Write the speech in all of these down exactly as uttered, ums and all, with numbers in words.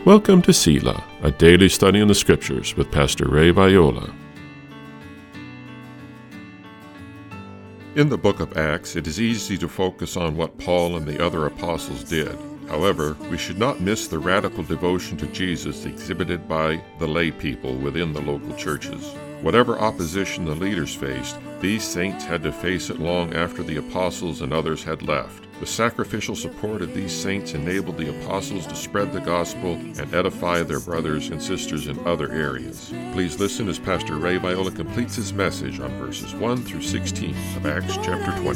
Welcome to Selah, a daily study in the Scriptures with Pastor Ray Viola. In the book of Acts, it is easy to focus on what Paul and the other apostles did. However, we should not miss the radical devotion to Jesus exhibited by the lay people within the local churches. Whatever opposition the leaders faced, these saints had to face it long after the apostles and others had left. The sacrificial support of these saints enabled the apostles to spread the gospel and edify their brothers and sisters in other areas. Please listen as Pastor Ray Viola completes his message on verses one through sixteen of Acts chapter twenty.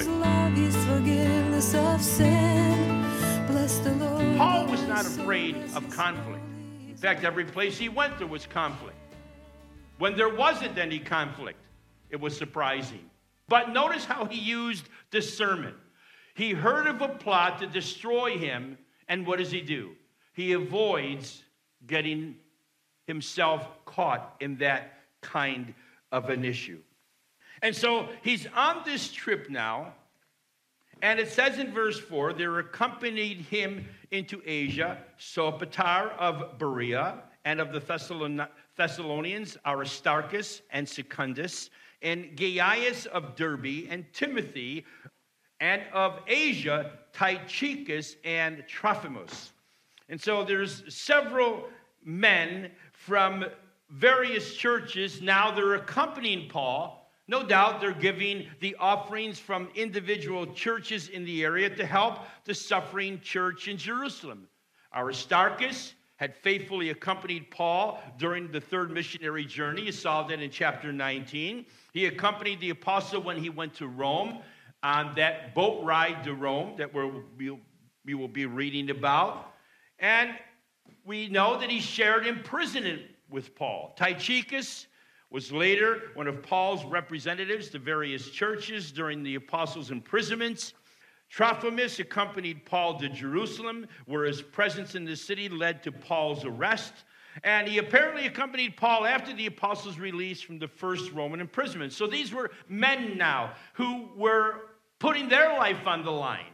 Paul was not afraid of conflict. In fact, every place he went, there was conflict. When there wasn't any conflict, it was surprising. But notice how he used discernment. He heard of a plot to destroy him, and what does he do? He avoids getting himself caught in that kind of an issue. And so he's on this trip now, and it says in verse four, there accompanied him into Asia, Sopater of Berea, and of the Thessalon- Thessalonians, Aristarchus and Secundus, and Gaius of Derbe, and Timothy, and of Asia, Tychicus and Trophimus. And so there's several men from various churches. Now they're accompanying Paul. No doubt they're giving the offerings from individual churches in the area to help the suffering church in Jerusalem. Aristarchus had faithfully accompanied Paul during the third missionary journey. You saw that in chapter nineteen. He accompanied the apostle when he went to Rome on that boat ride to Rome that we're, we'll, we will be reading about. And we know that he shared imprisonment with Paul. Tychicus was later one of Paul's representatives to various churches during the apostles' imprisonments. Trophimus accompanied Paul to Jerusalem, where his presence in the city led to Paul's arrest. And he apparently accompanied Paul after the apostles' release from the first Roman imprisonment. So these were men now who were putting their life on the line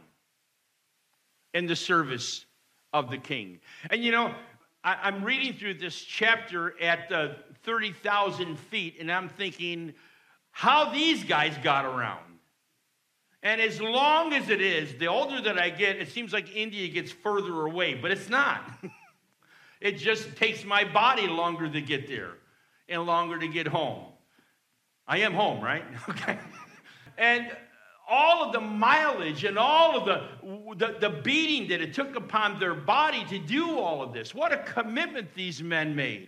in the service of the king. And you know, I, I'm reading through this chapter at uh, thirty thousand feet, and I'm thinking how these guys got around. And as long as it is, the older that I get, it seems like India gets further away, but it's not. It just takes my body longer to get there and longer to get home. I am home, right? Okay. And all of the mileage and all of the, the, the beating that it took upon their body to do all of this. What a commitment these men made.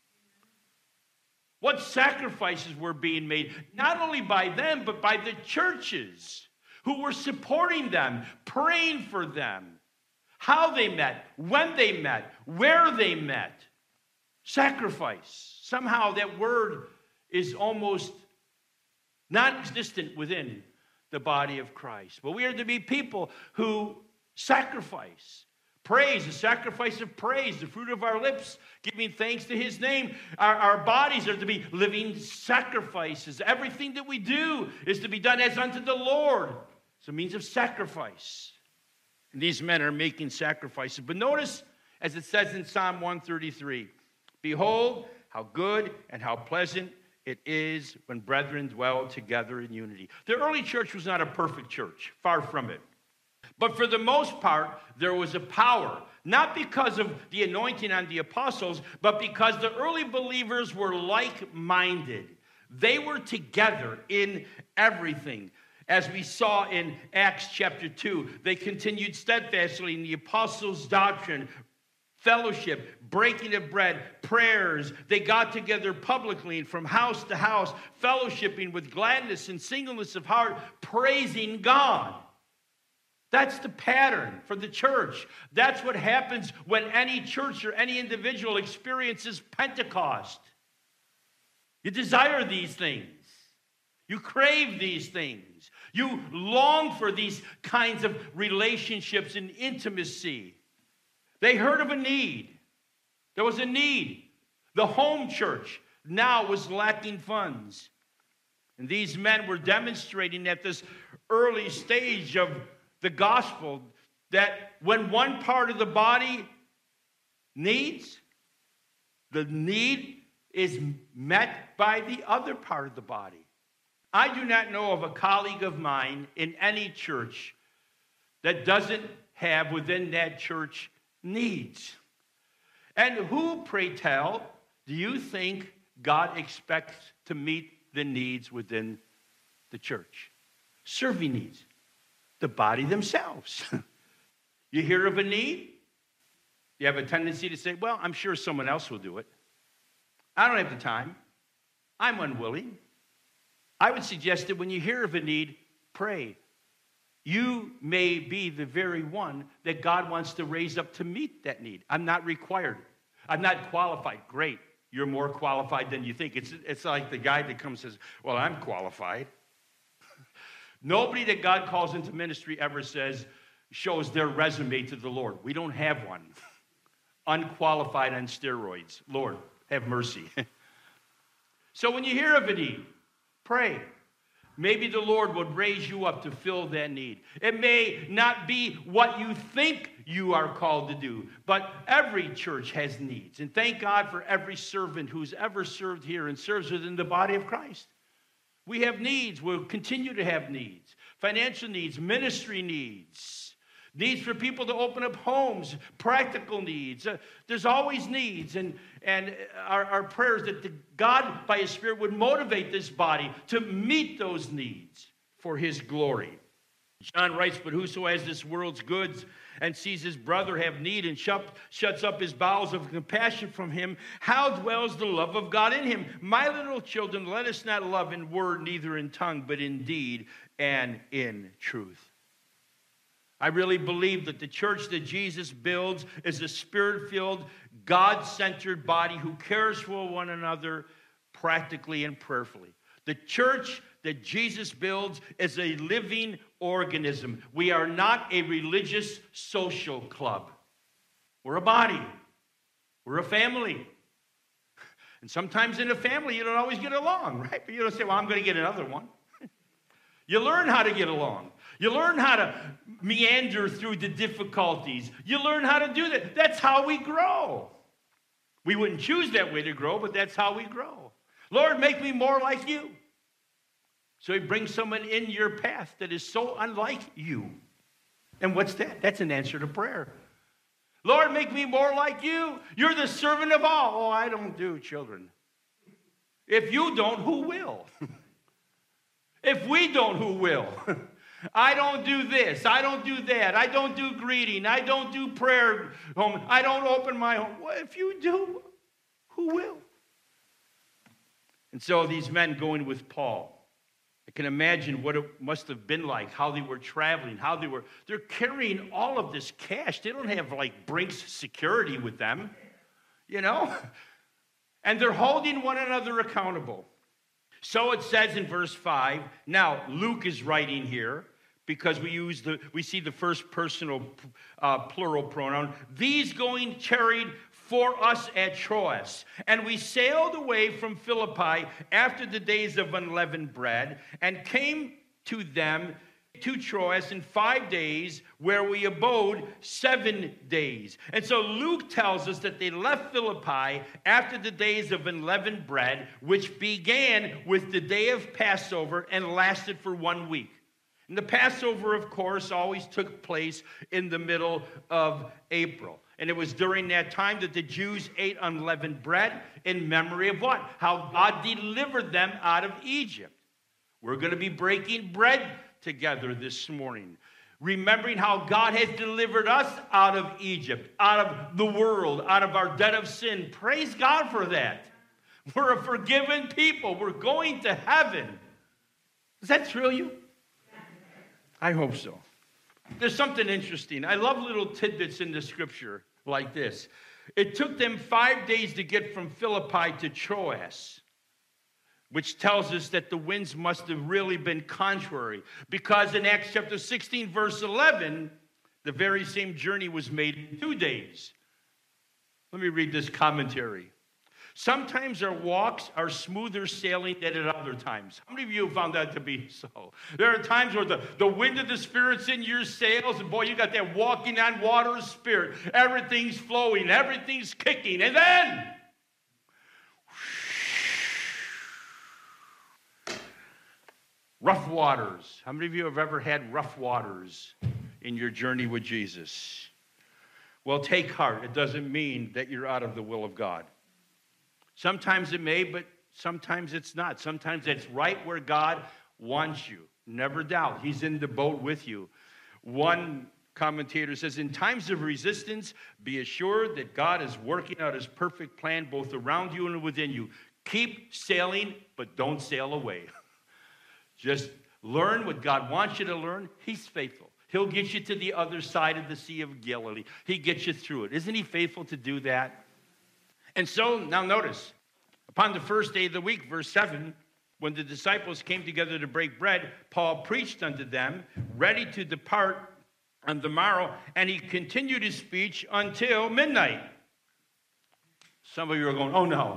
What sacrifices were being made, not only by them, but by the churches who were supporting them, praying for them, how they met, when they met, where they met. Sacrifice. Somehow that word is almost non-existent within the body of Christ. But we are to be people who sacrifice. Praise, the sacrifice of praise, the fruit of our lips, giving thanks to his name. Our, our bodies are to be living sacrifices. Everything that we do is to be done as unto the Lord. It's a means of sacrifice. And these men are making sacrifices. But notice, as it says in Psalm one thirty-three, behold, how good and how pleasant it is when brethren dwell together in unity. The early church was not a perfect church, far from it. But for the most part, there was a power, not because of the anointing on the apostles, but because the early believers were like-minded. They were together in everything. As we saw in Acts chapter two, they continued steadfastly in the apostles' doctrine, fellowship, breaking of bread, prayers. They got together publicly and from house to house, fellowshipping with gladness and singleness of heart, praising God. That's the pattern for the church. That's what happens when any church or any individual experiences Pentecost. You desire these things. You crave these things. You long for these kinds of relationships and intimacy. They heard of a need. There was a need. The home church now was lacking funds. And these men were demonstrating at this early stage of the gospel that when one part of the body needs, the need is met by the other part of the body. I do not know of a colleague of mine in any church that doesn't have within that church needs. And who, pray tell, do you think God expects to meet the needs within the church? Serving needs. The body themselves. You hear of a need, you have a tendency to say, well, I'm sure someone else will do it. I don't have the time. I'm unwilling. I would suggest that when you hear of a need, pray. You may be the very one that God wants to raise up to meet that need. I'm not required. I'm not qualified. Great. You're more qualified than you think. It's, it's like the guy that comes and says, well, I'm qualified. Nobody that God calls into ministry ever says, shows their resume to the Lord. We don't have one. Unqualified on steroids. Lord, have mercy. So when you hear of a need, pray. Maybe the Lord would raise you up to fill that need. It may not be what you think you are called to do, but every church has needs. And thank God for every servant who's ever served here and serves within the body of Christ. We have needs. We'll continue to have needs. Financial needs, ministry needs, needs for people to open up homes, practical needs. Uh, there's always needs. And, and our, our prayers that the God, by His Spirit, would motivate this body to meet those needs for His glory. John writes, but whoso has this world's goods and sees his brother have need and shut, shuts up his bowels of compassion from him, how dwells the love of God in him? My little children, let us not love in word, neither in tongue, but in deed and in truth. I really believe that the church that Jesus builds is a spirit-filled, God-centered body who cares for one another practically and prayerfully. The church that Jesus builds is a living organism. We are not a religious social club. We're a body. We're a family. And sometimes in a family, you don't always get along, right? But you don't say, well, I'm going to get another one. You learn how to get along. You learn how to meander through the difficulties. You learn how to do that. That's how we grow. We wouldn't choose that way to grow, but that's how we grow. Lord, make me more like you. So He brings someone in your path that is so unlike you. And what's that? That's an answer to prayer. Lord, make me more like you. You're the servant of all. Oh, I don't do children. If you don't, who will? If we don't, who will? I don't do this. I don't do that. I don't do greeting. I don't do prayer home. I don't open my home. Well, if you do, who will? And so these men going with Paul, I can imagine what it must have been like, how they were traveling, how they were, they're carrying all of this cash. They don't have like Brinks security with them, you know? And they're holding one another accountable. So it says in verse five, now Luke is writing here because we use the, we see the first personal uh, plural pronoun. These going tarried for us at Troas. And we sailed away from Philippi after the days of unleavened bread and came to them to Troas in five days, where we abode seven days. And so Luke tells us that they left Philippi after the days of unleavened bread, which began with the day of Passover and lasted for one week. And the Passover, of course, always took place in the middle of April. And it was during that time that the Jews ate unleavened bread in memory of what? How God delivered them out of Egypt. We're going to be breaking bread together this morning, remembering how God has delivered us out of Egypt, out of the world, out of our debt of sin. Praise God for that. We're a forgiven people. We're going to heaven. Does that thrill you? I hope so. There's something interesting. I love little tidbits in the scripture like this. It took them five days to get from Philippi to Troas, which tells us that the winds must have really been contrary, because in Acts chapter sixteen, verse eleven, the very same journey was made in two days. Let me read this commentary. Sometimes our walks are smoother sailing than at other times. How many of you have found that to be so? There are times where the, the wind of the Spirit's in your sails, and boy, you got that walking on water spirit. Everything's flowing, everything's kicking, and then rough waters. How many of you have ever had rough waters in your journey with Jesus? Well, take heart. It doesn't mean that you're out of the will of God. Sometimes it may, but sometimes it's not. Sometimes it's right where God wants you. Never doubt. He's in the boat with you. One commentator says, in times of resistance, be assured that God is working out his perfect plan both around you and within you. Keep sailing, but don't sail away. Just learn what God wants you to learn. He's faithful. He'll get you to the other side of the Sea of Galilee. He gets you through it. Isn't he faithful to do that? And so, now notice, upon the first day of the week, verse seven, when the disciples came together to break bread, Paul preached unto them, ready to depart on the morrow, and he continued his speech until midnight. Some of you are going, oh no,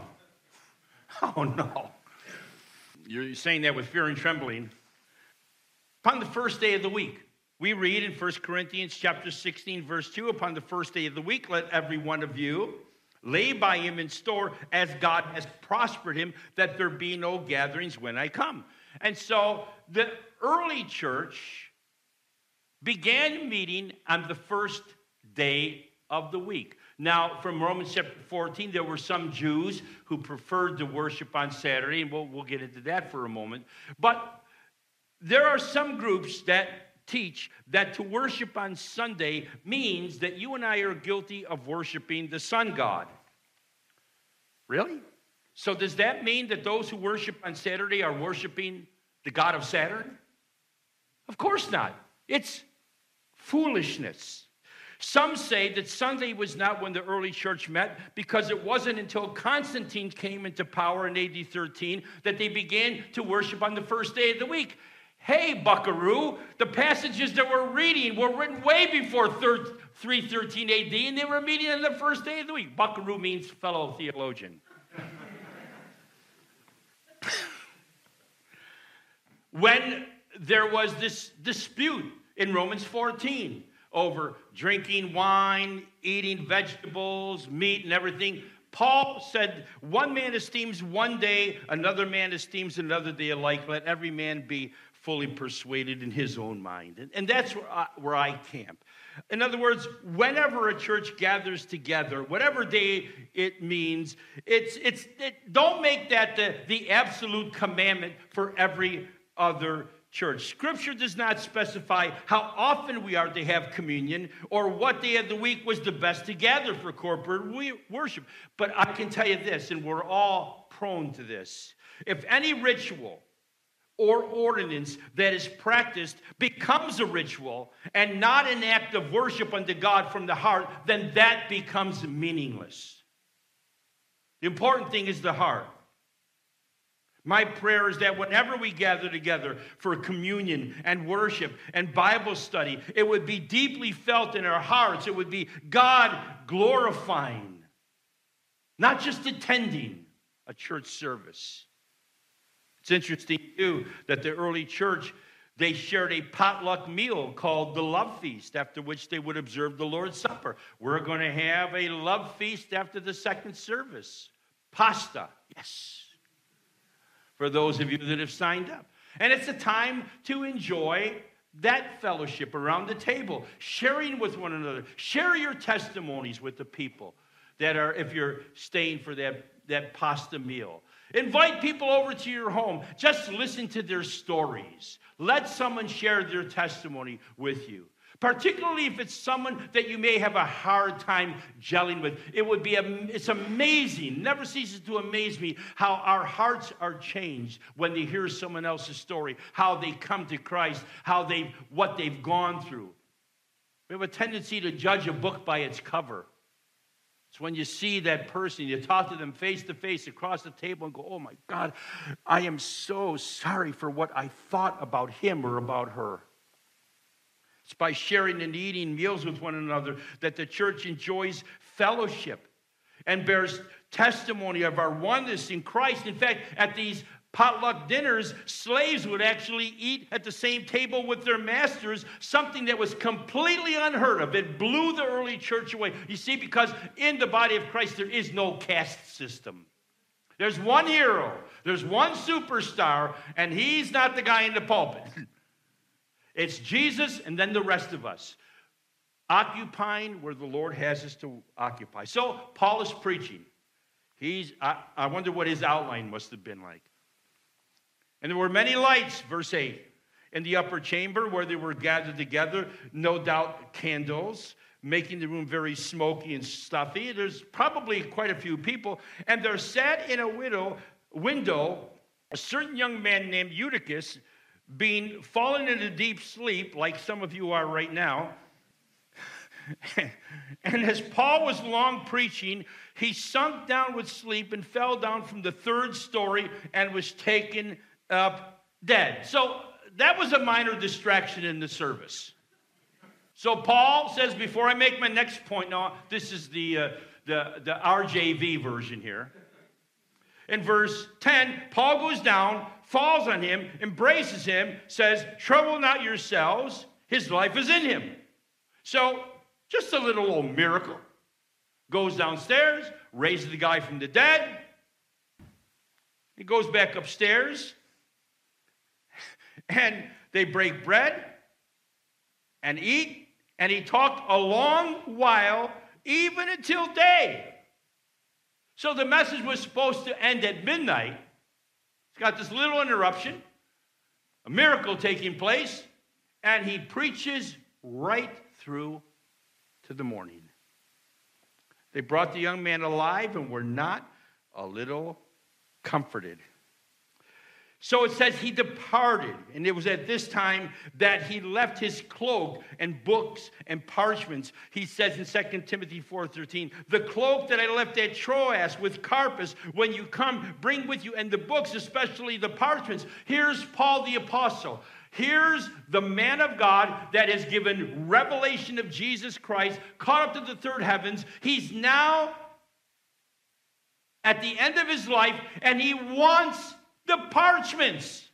oh no. You're saying that with fear and trembling. Upon the first day of the week, we read in First Corinthians chapter sixteen, verse two, upon the first day of the week, let every one of you lay by him in store as God has prospered him, that there be no gatherings when I come. And so the early church began meeting on the first day of the week. Now, from Romans chapter fourteen, there were some Jews who preferred to worship on Saturday, and we'll, we'll get into that for a moment. But there are some groups that teach that to worship on Sunday means that you and I are guilty of worshiping the sun god. Really? So does that mean that those who worship on Saturday are worshiping the god of Saturn? Of course not. It's foolishness. Some say that Sunday was not when the early church met because it wasn't until Constantine came into power in A D thirteen that they began to worship on the first day of the week. Hey, buckaroo, the passages that we're reading were written way before three thirteen A D, and they were meeting on the first day of the week. Buckaroo means fellow theologian. When there was this dispute in Romans fourteen over drinking wine, eating vegetables, meat, and everything, Paul said, one man esteems one day, another man esteems another day alike. Let every man be fully persuaded in his own mind. And, and that's where I, where I camp. In other words, whenever a church gathers together, whatever day it means, it's it's it, don't make that the, the absolute commandment for every other church. Scripture does not specify how often we are to have communion or what day of the week was the best to gather for corporate worship. But I can tell you this, and we're all prone to this. If any ritual or ordinance that is practiced becomes a ritual and not an act of worship unto God from the heart, then that becomes meaningless. The important thing is the heart. My prayer is that whenever we gather together for communion and worship and Bible study, it would be deeply felt in our hearts. It would be God glorifying, not just attending a church service. It's interesting, too, that the early church, they shared a potluck meal called the love feast, after which they would observe the Lord's Supper. We're going to have a love feast after the second service. Pasta, yes, for those of you that have signed up. And it's a time to enjoy that fellowship around the table, sharing with one another. Share your testimonies with the people that are, if you're staying for that, that pasta meal. Invite people over to your home. Just listen to their stories. Let someone share their testimony with you. Particularly if it's someone that you may have a hard time gelling with. It would be, it's amazing, never ceases to amaze me how our hearts are changed when they hear someone else's story, how they come to Christ, how they've, what they've gone through. We have a tendency to judge a book by its cover. It's when you see that person, you talk to them face to face across the table and go, oh my God, I am so sorry for what I thought about him or about her. It's by sharing and eating meals with one another that the church enjoys fellowship and bears testimony of our oneness in Christ. In fact, at these potluck dinners, slaves would actually eat at the same table with their masters, something that was completely unheard of. It blew the early church away. You see, because in the body of Christ, there is no caste system. There's one hero, there's one superstar, and he's not the guy in the pulpit. It's Jesus and then the rest of us, occupying where the Lord has us to occupy. So Paul is preaching. He's, I, I wonder what his outline must have been like. And there were many lights, verse eight, in the upper chamber where they were gathered together, no doubt candles, making the room very smoky and stuffy. There's probably quite a few people. And there sat in a widow, window a certain young man named Eutychus, being fallen into deep sleep, like some of you are right now. And as Paul was long preaching, he sunk down with sleep and fell down from the third story and was taken up dead. So that was a minor distraction in the service. So Paul says, before I make my next point, now this is the, uh, the, the R J V version here. In verse ten, Paul goes down, falls on him, embraces him, says, trouble not yourselves, his life is in him. So just a little old miracle. Goes downstairs, raises the guy from the dead. He goes back upstairs, and they break bread and eat, and he talked a long while, even until day. So the message was supposed to end at midnight. It's got this little interruption, a miracle taking place, and he preaches right through to the morning. They brought the young man alive and were not a little comforted. So it says he departed, and it was at this time that he left his cloak and books and parchments. He says in Second Timothy four thirteen, the cloak that I left at Troas with Carpus, when you come, bring with you, and the books, especially the parchments. Here's Paul the apostle. Here's the man of God that has given revelation of Jesus Christ, caught up to the third heavens. He's now at the end of his life, and he wants the parchments.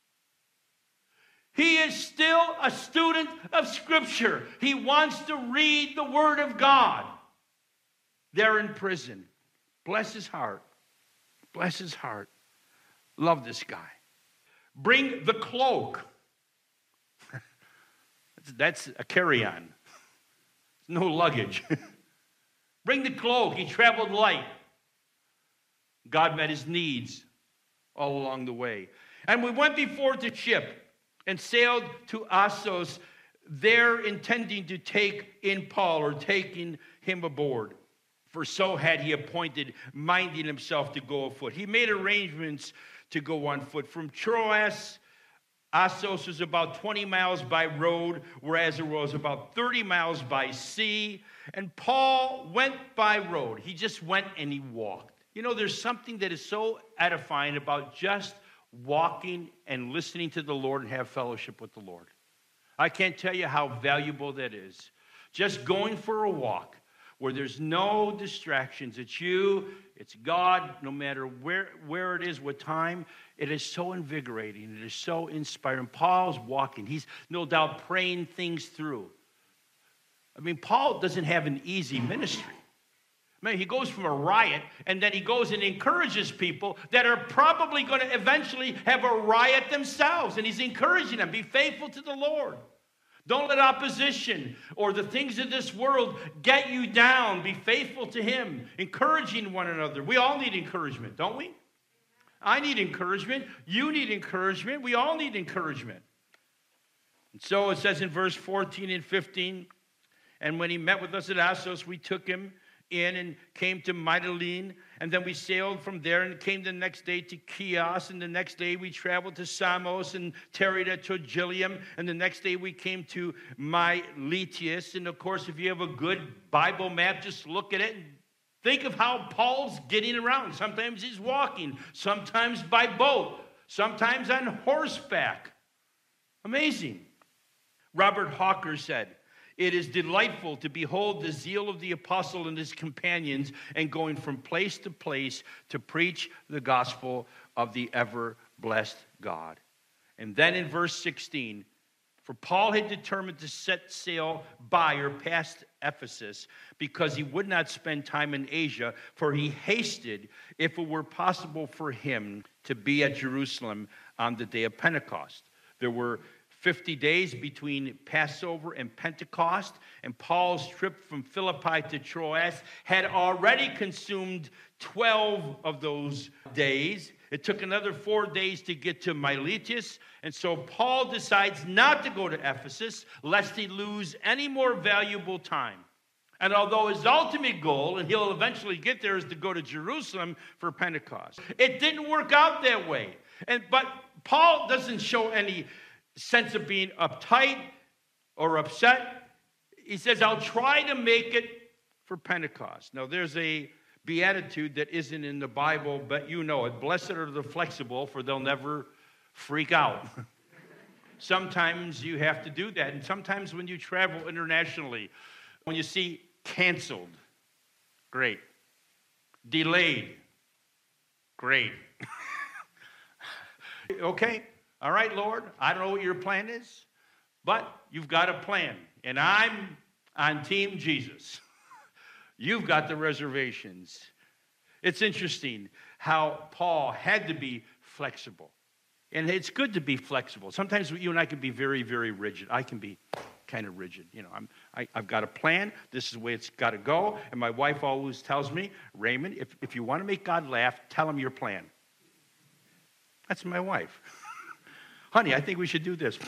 He is still a student of Scripture. He wants to read the Word of God. They're in prison. Bless his heart. Bless his heart. Love this guy. Bring the cloak. that's, that's a carry-on. No luggage. Bring the cloak. He traveled light. God met his needs all along the way. And we went before the ship and sailed to Assos, there intending to take in Paul, or taking him aboard. For so had he appointed, minding himself to go afoot. He made arrangements to go on foot. From Troas, Assos was about twenty miles by road, whereas it was about thirty miles by sea. And Paul went by road. He just went and he walked. You know, there's something that is so edifying about just walking and listening to the Lord and have fellowship with the Lord. I can't tell you how valuable that is. Just going for a walk where there's no distractions. It's you, it's God, no matter where, where it is, what time. It is so invigorating. It is so inspiring. Paul's walking. He's no doubt praying things through. I mean, Paul doesn't have an easy ministry. I mean, he goes from a riot, and then he goes and encourages people that are probably going to eventually have a riot themselves. And he's encouraging them, be faithful to the Lord. Don't let opposition or the things of this world get you down. Be faithful to him, encouraging one another. We all need encouragement, don't we? I need encouragement. You need encouragement. We all need encouragement. And so it says in verse fourteen and fifteen, and when he met with us at Assos, we took him in and came to Mytilene, and then we sailed from there and came the next day to Chios, and the next day we traveled to Samos and tarried at Trogyllium, and the next day we came to Miletus. And of course, if you have a good Bible map, just look at it and think of how Paul's getting around. Sometimes he's walking, sometimes by boat, sometimes on horseback. Amazing. Robert Hawker said, It is delightful to behold the zeal of the apostle and his companions and going from place to place to preach the gospel of the ever-blessed God. And then in verse sixteen, for Paul had determined to set sail by or past Ephesus because he would not spend time in Asia, for he hasted, if it were possible for him, to be at Jerusalem on the day of Pentecost. There were fifty days between Passover and Pentecost, and Paul's trip from Philippi to Troas had already consumed twelve of those days. It took another four days to get to Miletus, and so Paul decides not to go to Ephesus lest he lose any more valuable time. And although his ultimate goal, and he'll eventually get there, is to go to Jerusalem for Pentecost, it didn't work out that way. And but Paul doesn't show any sense of being uptight or upset. He says, I'll try to make it for Pentecost. Now, there's a beatitude that isn't in the Bible, but you know it. Blessed are the flexible, for they'll never freak out. Sometimes you have to do that. And sometimes when you travel internationally, when you see canceled, great. Delayed, great. Okay, all right, Lord, I don't know what your plan is, but you've got a plan. And I'm on Team Jesus. You've got the reservations. It's interesting how Paul had to be flexible. And it's good to be flexible. Sometimes you and I can be very, very rigid. I can be kind of rigid. You know, I'm, I, I've got a plan. This is the way it's got to go. And my wife always tells me, Raymond, if, if you want to make God laugh, tell him your plan. That's my wife. Honey, I think we should do this.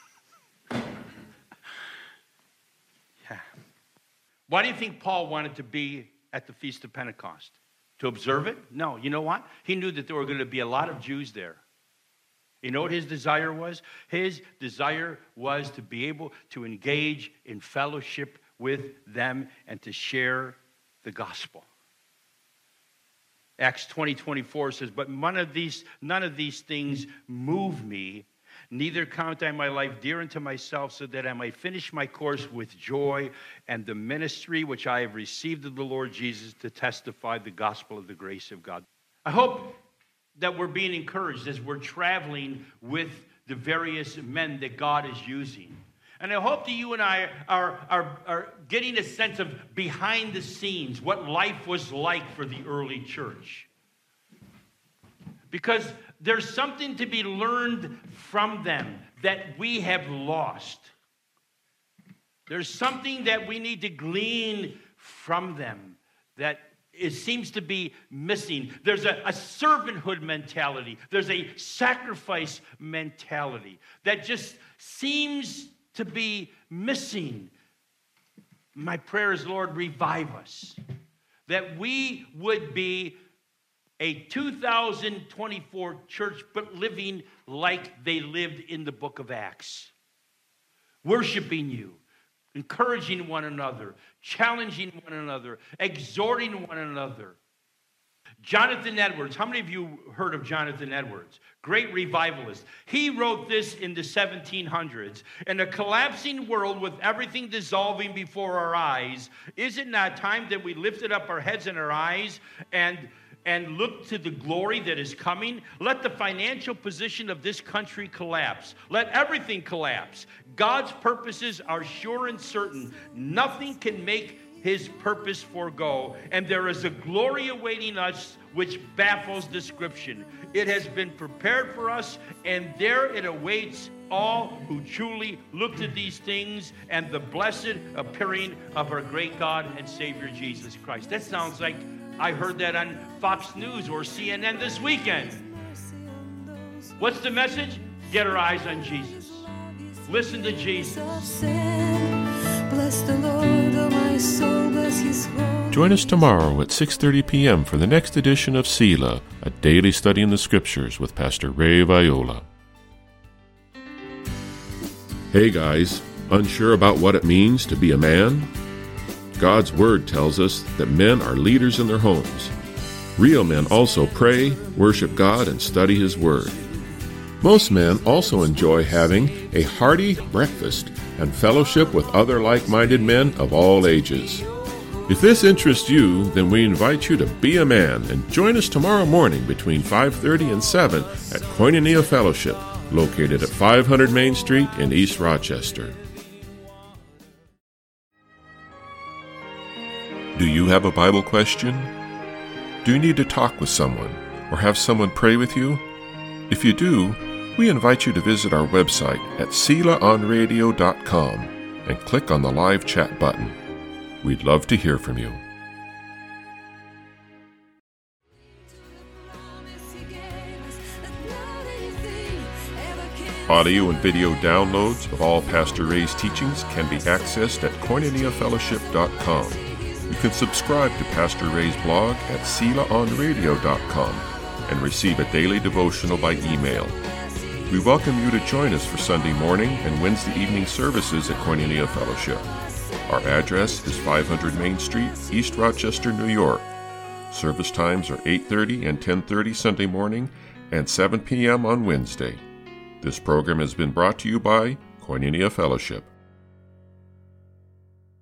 Yeah. Why do you think Paul wanted to be at the Feast of Pentecost? To observe it? No. You know what? He knew that there were going to be a lot of Jews there. You know what his desire was? His desire was to be able to engage in fellowship with them and to share the gospel. Acts twenty, twenty-four says, but none of these, none of these things move me, neither count I my life dear unto myself, so that I might finish my course with joy and the ministry which I have received of the Lord Jesus to testify the gospel of the grace of God. I hope that we're being encouraged as we're traveling with the various men that God is using. And I hope that you and I are, are, are getting a sense of behind the scenes, what life was like for the early church. Because there's something to be learned from them that we have lost. There's something that we need to glean from them that it seems to be missing. There's a, a servanthood mentality. There's a sacrifice mentality that just seems to be missing. My prayer is, Lord, revive us. That we would be a two thousand twenty-four church, but living like they lived in the book of Acts. Worshiping you, encouraging one another, challenging one another, exhorting one another. Jonathan Edwards. How many of you heard of Jonathan Edwards? Great revivalist. He wrote this in the seventeen hundreds. In a collapsing world with everything dissolving before our eyes, is it not time that we lifted up our heads and our eyes and and look to the glory that is coming? Let the financial position of this country collapse. Let everything collapse. God's purposes are sure and certain. Nothing can make his purpose forego. And there is a glory awaiting us which baffles description. It has been prepared for us, and there it awaits all who truly look to these things and the blessed appearing of our great God and Savior Jesus Christ. That sounds like I heard that on Fox News or C N N this weekend. What's the message? Get our eyes on Jesus. Listen to Jesus. Bless the Lord, oh my soul, bless his holy. Join us tomorrow at six thirty p.m. for the next edition of Selah, a daily study in the Scriptures with Pastor Ray Viola. Hey guys, unsure about what it means to be a man? God's Word tells us that men are leaders in their homes. Real men also pray, worship God, and study His Word. Most men also enjoy having a hearty breakfast and fellowship with other like-minded men of all ages. If this interests you, then we invite you to be a man and join us tomorrow morning between five thirty and seven at Koinonia Fellowship, located at five hundred Main Street in East Rochester. Do you have a Bible question? Do you need to talk with someone or have someone pray with you? If you do, we invite you to visit our website at sela on radio dot com and click on the live chat button. We'd love to hear from you. Audio and video downloads of all Pastor Ray's teachings can be accessed at koinonia fellowship dot com. You can subscribe to Pastor Ray's blog at sela on radio dot com and receive a daily devotional by email. We welcome you to join us for Sunday morning and Wednesday evening services at Koinonia Fellowship. Our address is five hundred Main Street, East Rochester, New York. Service times are eight thirty and ten thirty Sunday morning and seven p.m. on Wednesday. This program has been brought to you by Koinonia Fellowship.